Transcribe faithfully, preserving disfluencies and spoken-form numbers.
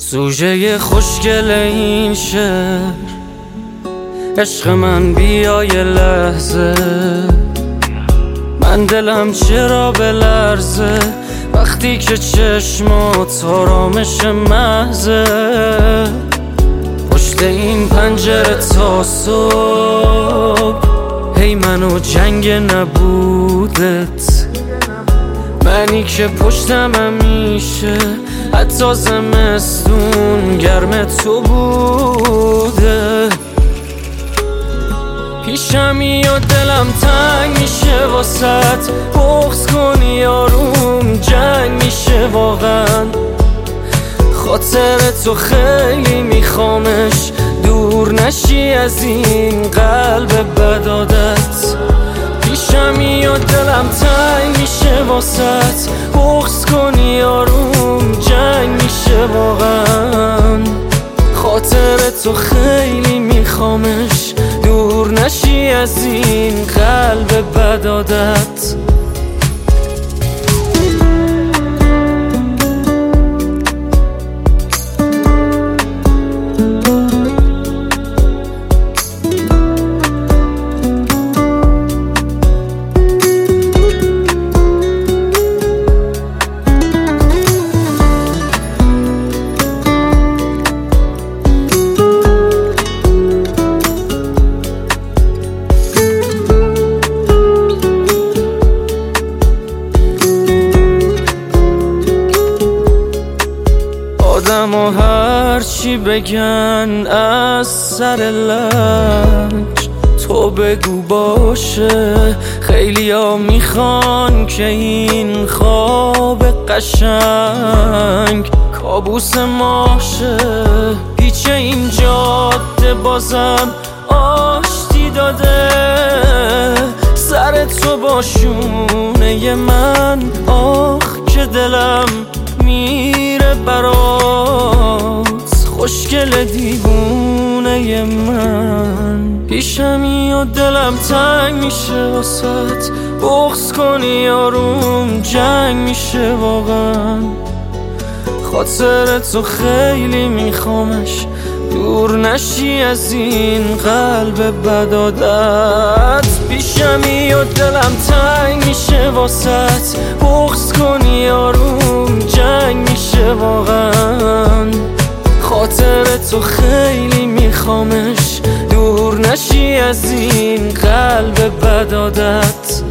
سوژه خوشگل این شعر عشق من، بیا یه لحظه. من دلم چرا بلرزه وقتی که چشمات آرامش محضه. پشت این پنجره تا صبح، هی منو جنگ نبودت. منی که پشتم همیشه حتی زمستون گرم تو بوده. پیشمی و دلم تنگ میشه واسط، بغض کنی آروم جنگ میشه واقعا. خاطر تو خیلی میخوامش، دور نشی از این قلب بدادت. پیشمی و دلم تنگ میشه واسط، بغض کنی آروم جنگ میشه واقعا. خاطر تو خیلی میخوامش، دور نشی از این قلب بدادت. آدم و هر چی بگن از سر لج، تو بگو باشه. خیلی ها میخوان که این خواب قشنگ کابوس ماشه. پیچ این جاده بازم آشتی داده، سر تو با شونه من. آخ که دلم میره برات، خوشگل دیوونه من. پیشمی و دلم تنگ میشه واسط، بغض کنی آروم جنگ میشه واقعا. خاطر تو خیلی میخوامش، دور نشی از این قلب بدادت. پیشمی و دلم تنگ میشه واسط، بغض کنی آروم جنگ میشه واقعا. خاطر تو خیلی میخوامش، دور نشی از این قلب بدادت.